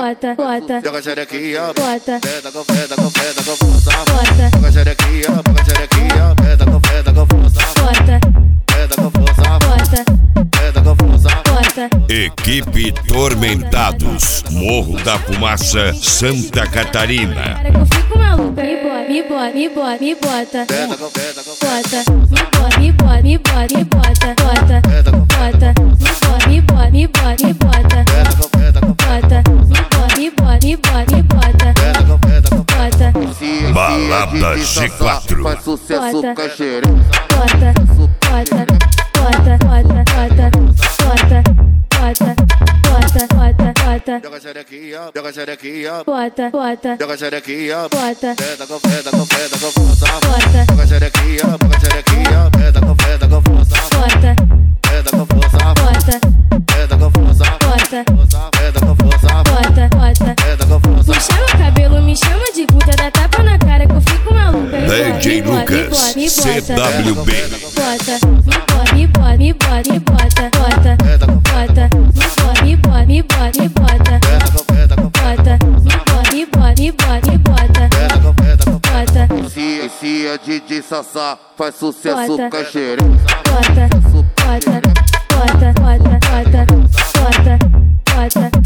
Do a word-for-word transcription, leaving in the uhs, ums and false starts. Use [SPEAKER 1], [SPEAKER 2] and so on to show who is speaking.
[SPEAKER 1] bota, bota,
[SPEAKER 2] joga xerequinha,
[SPEAKER 1] bota,
[SPEAKER 2] peda com peda com peda com força,
[SPEAKER 1] bota,
[SPEAKER 2] joga xerequinha, joga xerequinha, peda com peda com força,
[SPEAKER 1] bota,
[SPEAKER 2] peda com força,
[SPEAKER 1] bota,
[SPEAKER 2] peda com força,
[SPEAKER 1] bota.
[SPEAKER 3] Equipe Tormentados, Morro da Fumaça, Santa Catarina.
[SPEAKER 1] Cara que eu fico maluca, me bota, me bota, me bota, me bota,
[SPEAKER 2] peda com peda com
[SPEAKER 1] bota, me bota, me bota, me bota, me bota, bota,
[SPEAKER 2] peda com
[SPEAKER 1] bota, me bota, me bota, me bota, me bota,
[SPEAKER 2] peda com peda com
[SPEAKER 1] bota, me bota, me bota, me bota,
[SPEAKER 2] peda com peda com
[SPEAKER 1] bota,
[SPEAKER 3] Balada G quatro.
[SPEAKER 2] faz sucesso
[SPEAKER 1] Bota.
[SPEAKER 2] com a xereca,
[SPEAKER 1] bota, bota, bota, bota, bota, bota, bota, bota, bota, bota,
[SPEAKER 2] joga xerequinha, joga xerequinha,
[SPEAKER 1] bota, bota,
[SPEAKER 2] joga xerequinha,
[SPEAKER 1] bota,
[SPEAKER 2] peda com peda com peda com força,
[SPEAKER 1] bota,
[SPEAKER 2] joga xerequinha, joga xerequinha, peda com peda com força,
[SPEAKER 1] bota,
[SPEAKER 2] peda com força,
[SPEAKER 1] bota,
[SPEAKER 2] peda com força,
[SPEAKER 1] bota,
[SPEAKER 2] peda com força,
[SPEAKER 1] bota, bota.
[SPEAKER 2] peda com força.
[SPEAKER 1] Me chama cabelo, me chama de puta, dá tapa na cara que eu fico maluca.
[SPEAKER 3] D J Lucas, C W B.
[SPEAKER 1] Bota, me bota, me bota, me bota, bota, bota, bota, me bota, me bota, me bota,
[SPEAKER 2] Peda com peda com
[SPEAKER 1] bota, me bota, me bota, me bota,
[SPEAKER 2] peda com peda com
[SPEAKER 1] bota,
[SPEAKER 2] Se esse é D J Sassá, faz sucesso
[SPEAKER 1] Bota.
[SPEAKER 2] com a xereca,
[SPEAKER 1] bota, bota, bota, bota, bota, bota, bota.